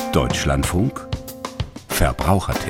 Deutschlandfunk Verbrauchertipp.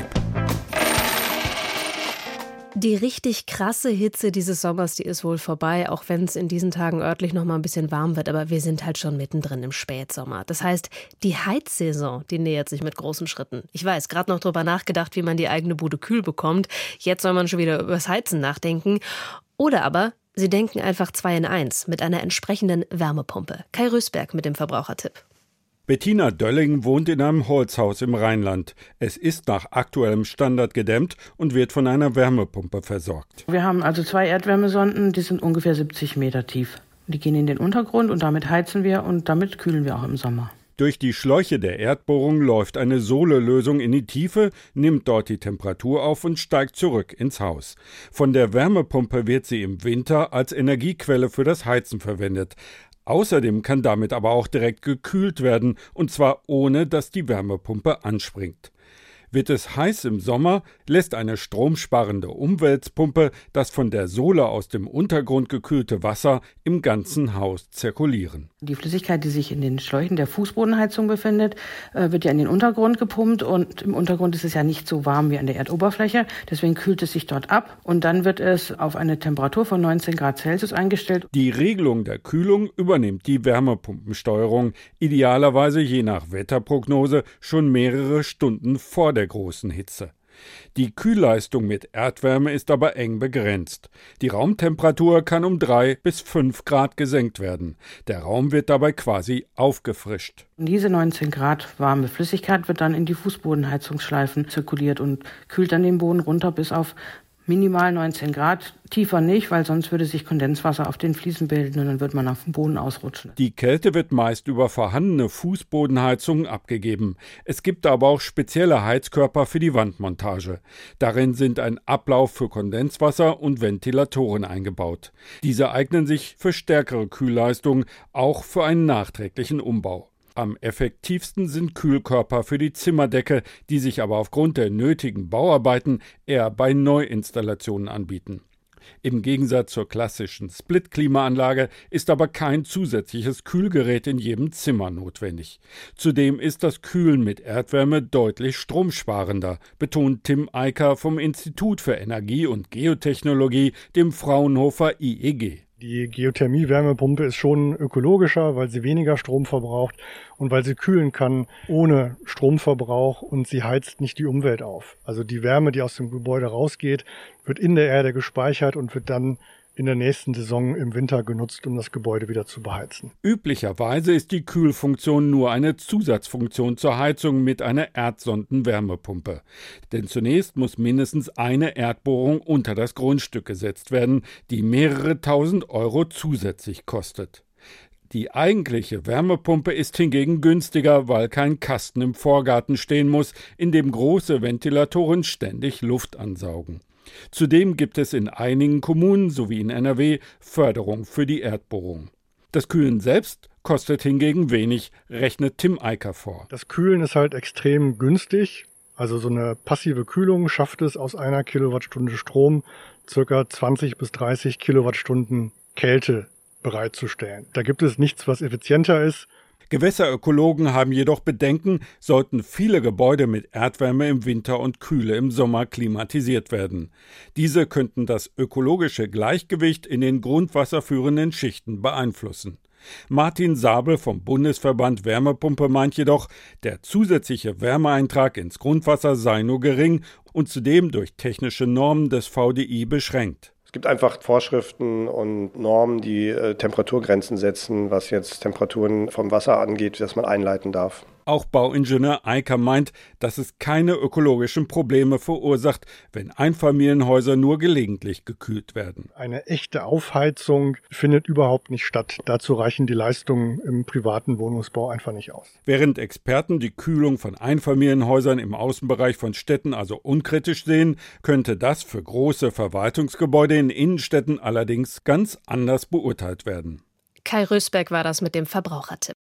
Die richtig krasse Hitze dieses Sommers, die ist wohl vorbei, auch wenn es in diesen Tagen örtlich noch mal ein bisschen warm wird. Aber wir sind halt schon mittendrin im Spätsommer. Das heißt, die Heizsaison, die nähert sich mit großen Schritten. Ich weiß, gerade noch drüber nachgedacht, wie man die eigene Bude kühl bekommt. Jetzt soll man schon wieder übers Heizen nachdenken. Oder aber, Sie denken einfach 2 in 1 mit einer entsprechenden Wärmepumpe. Kai Rösberg mit dem Verbrauchertipp. Bettina Dölling wohnt in einem Holzhaus im Rheinland. Es ist nach aktuellem Standard gedämmt und wird von einer Wärmepumpe versorgt. Wir haben also 2 Erdwärmesonden, die sind ungefähr 70 Meter tief. Die gehen in den Untergrund und damit heizen wir und damit kühlen wir auch im Sommer. Durch die Schläuche der Erdbohrung läuft eine Sohlelösung in die Tiefe, nimmt dort die Temperatur auf und steigt zurück ins Haus. Von der Wärmepumpe wird sie im Winter als Energiequelle für das Heizen verwendet. Außerdem kann damit aber auch direkt gekühlt werden, und zwar ohne, dass die Wärmepumpe anspringt. Wird es heiß im Sommer, lässt eine stromsparende Umweltpumpe das von der Sohle aus dem Untergrund gekühlte Wasser im ganzen Haus zirkulieren. Die Flüssigkeit, die sich in den Schläuchen der Fußbodenheizung befindet, wird ja in den Untergrund gepumpt und im Untergrund ist es ja nicht so warm wie an der Erdoberfläche. Deswegen kühlt es sich dort ab und dann wird es auf eine Temperatur von 19 Grad Celsius eingestellt. Die Regelung der Kühlung übernimmt die Wärmepumpensteuerung, idealerweise je nach Wetterprognose schon mehrere Stunden vor der großen Hitze. Die Kühlleistung mit Erdwärme ist aber eng begrenzt. Die Raumtemperatur kann um 3 bis 5 Grad gesenkt werden. Der Raum wird dabei quasi aufgefrischt. Diese 19 Grad warme Flüssigkeit wird dann in die Fußbodenheizungsschleifen zirkuliert und kühlt dann den Boden runter bis auf minimal 19 Grad, tiefer nicht, weil sonst würde sich Kondenswasser auf den Fliesen bilden und dann wird man auf dem Boden ausrutschen. Die Kälte wird meist über vorhandene Fußbodenheizungen abgegeben. Es gibt aber auch spezielle Heizkörper für die Wandmontage. Darin sind ein Ablauf für Kondenswasser und Ventilatoren eingebaut. Diese eignen sich für stärkere Kühlleistung, auch für einen nachträglichen Umbau. Am effektivsten sind Kühlkörper für die Zimmerdecke, die sich aber aufgrund der nötigen Bauarbeiten eher bei Neuinstallationen anbieten. Im Gegensatz zur klassischen Split-Klimaanlage ist aber kein zusätzliches Kühlgerät in jedem Zimmer notwendig. Zudem ist das Kühlen mit Erdwärme deutlich stromsparender, betont Tim Eiker vom Institut für Energie- und Geotechnologie, dem Fraunhofer IEG. Die Geothermie-Wärmepumpe ist schon ökologischer, weil sie weniger Strom verbraucht und weil sie kühlen kann ohne Stromverbrauch und sie heizt nicht die Umwelt auf. Also die Wärme, die aus dem Gebäude rausgeht, wird in der Erde gespeichert und wird dann in der nächsten Saison im Winter genutzt, um das Gebäude wieder zu beheizen. Üblicherweise ist die Kühlfunktion nur eine Zusatzfunktion zur Heizung mit einer Erdsondenwärmepumpe. Denn zunächst muss mindestens eine Erdbohrung unter das Grundstück gesetzt werden, die mehrere tausend Euro zusätzlich kostet. Die eigentliche Wärmepumpe ist hingegen günstiger, weil kein Kasten im Vorgarten stehen muss, in dem große Ventilatoren ständig Luft ansaugen. Zudem gibt es in einigen Kommunen sowie in NRW Förderung für die Erdbohrung. Das Kühlen selbst kostet hingegen wenig, rechnet Tim Eiker vor. Das Kühlen ist halt extrem günstig. Also so eine passive Kühlung schafft es aus 1 Kilowattstunde Strom ca. 20 bis 30 Kilowattstunden Kälte bereitzustellen. Da gibt es nichts, was effizienter ist. Gewässerökologen haben jedoch Bedenken, sollten viele Gebäude mit Erdwärme im Winter und Kühle im Sommer klimatisiert werden. Diese könnten das ökologische Gleichgewicht in den grundwasserführenden Schichten beeinflussen. Martin Sabel vom Bundesverband Wärmepumpe meint jedoch, der zusätzliche Wärmeeintrag ins Grundwasser sei nur gering und zudem durch technische Normen des VDI beschränkt. Es gibt einfach Vorschriften und Normen, die Temperaturgrenzen setzen, was jetzt Temperaturen vom Wasser angeht, das man einleiten darf. Auch Bauingenieur Eiker meint, dass es keine ökologischen Probleme verursacht, wenn Einfamilienhäuser nur gelegentlich gekühlt werden. Eine echte Aufheizung findet überhaupt nicht statt. Dazu reichen die Leistungen im privaten Wohnungsbau einfach nicht aus. Während Experten die Kühlung von Einfamilienhäusern im Außenbereich von Städten also unkritisch sehen, könnte das für große Verwaltungsgebäude in Innenstädten allerdings ganz anders beurteilt werden. Kai Rösberg war das mit dem Verbrauchertipp.